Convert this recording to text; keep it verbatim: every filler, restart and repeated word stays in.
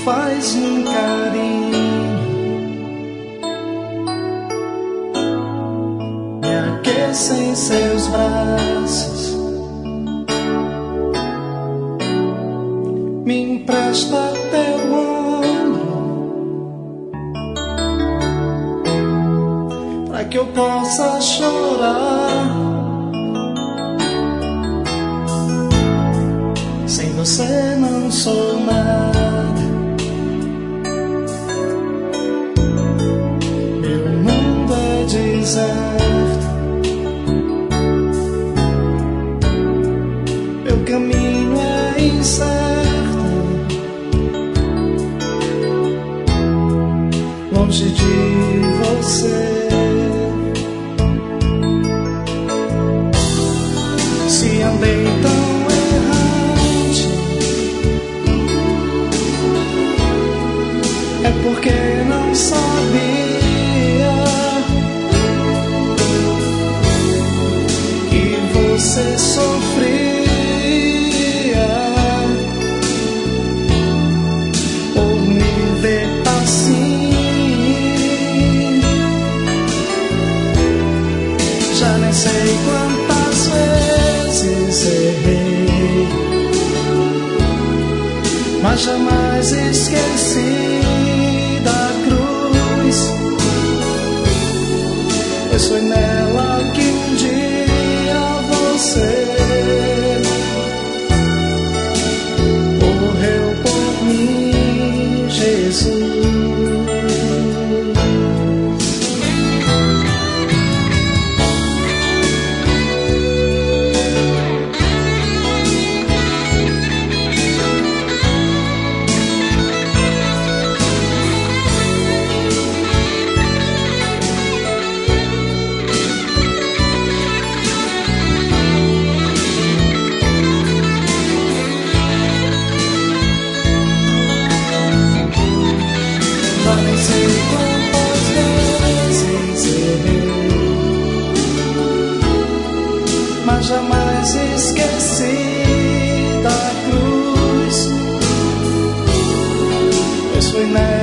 faz um carinho, me aquece em seus braços, me empresta teu ombro, para que eu possa chorar. Sem você não sou nada, meu mundo é deserto, meu caminho é incerto, longe de você. Se andei tão é porque não sabia que você sofria por me ver assim. Já nem sei quantas vezes errei, mas jamais esqueci da cruz, pois foi nela que um dia você morreu por mim, Jesus. Já nem sei quantas vezes errei, mas jamais esqueci da cruz, pois foi nela